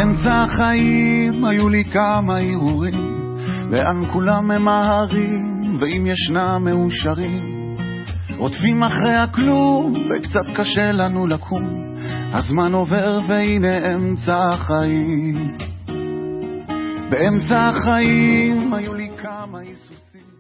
באמצע החיים היו לי כמה ערעורים, לאן כולם ממהרים, ואם ישנם מאושרים, רודפים אחרי הכלום וקצת קשה לנו לקום, הזמן עובר והנה אמצע החיים. באמצע החיים היו לי